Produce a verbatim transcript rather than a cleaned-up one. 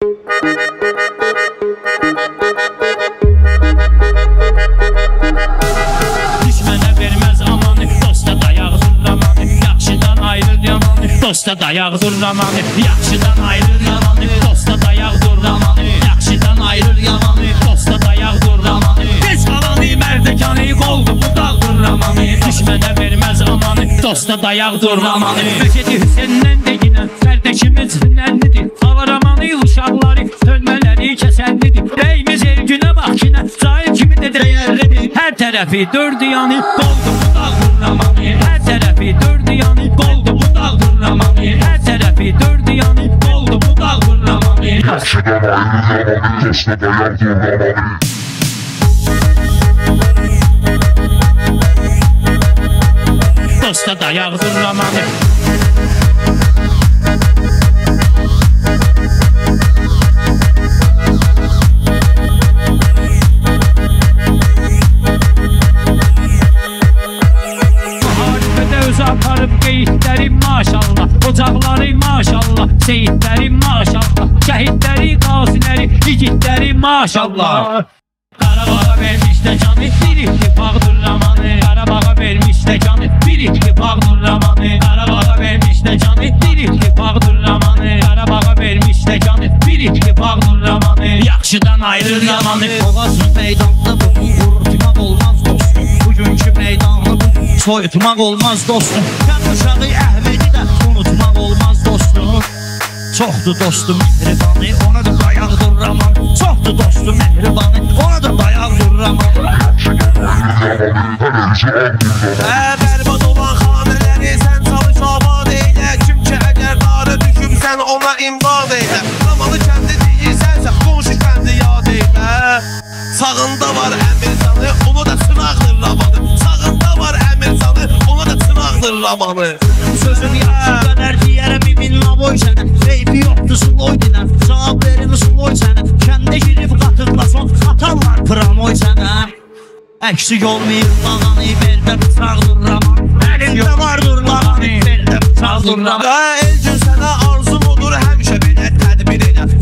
Düşmənə verməz amanı, dosta dayaqdır ramanı, yaxşıdan ayrıl yamanı, dosta dayaqdır ramanı, yaxşıdan ayrıl yamanı, dosta dayaqdır ramanı, yaxşıdan ayrıl yamanı, dosta dayaqdır ramanı. Tez qalanı mərdəkanı, qoldu bu dağdır ramanı, düşmənə verməz amanı, dosta dayaqdır ramanı. Məcidi Hüseyndən deyinən, mərdəkimiz hünərlidir, hava ramanı uşaqları, sönmələri kəsərlidir. Rəyimiz el günə bax kinə, cahil kimi də dəyərlidir. Hər tərəfi dördü yanı, doldu bu dağdır ramanı, hər tərəfi dördü yanı, doldu bu dağdır ramanı, hər tərəfi dördü yanı, doldu bu dağdır ramanı. Yaxşıdan ayrıl yamanı, dosta dayaqdır ramanı. Dosta dayaqdır ramanı. Aparıb qeydlərim maşallah, ocaqları maşallah, seyidlərim maşallah, şəhidləri, qaziləri, yigitləri maşallah. Qarabağa vermiş də canı, bir ittifaqdır ramanı, Qarabağa vermiş də canı, bir ittifaqdır ramanı, Qarabağa vermiş də canı, bir ittifaqdır ramanı, Qarabağa vermiş də canı, bir ittifaqdır ramanı, yaxşıdan ayrıl yamanı. Boğazın meydanda bugün qurutmaq olmaz dostum, bugünkü meydanda bugün soyutmaq olmaz dostum. Kəm uşağı Əhmədi də unutmaq olmaz dostum. Çoxdur dostum mehribanı, ona da dayaqdır raman. Çoxdur dostum mehribanı, ona da dayaqdır raman. Bərbad olan xanələri sən çalış abad eylə, kim ki əgər darı düşübsən ona imdad eylə. Zamanı kəndi deyirsənsə qonşu kəndi yad eylə. Sağında var Əmircanı, ona da çıraqdır ramanı. Sağında var Əmircanı, ona da çıraqdır ramanı. Sözün yaxşı qədər deyərəm imin navoy sənə, reyfi yoxdur sloy dinən, cavab verin sloy sənə. Kəndə girib qatıqla son atarlar pramoy sənə. Əksik olmayıb lağanı, verdə bıçaqdır raman. Əlində vardır lağanı, verdə bıçaqdır raman. El gün sənə arzum odur, həmişə belə tədbir elə.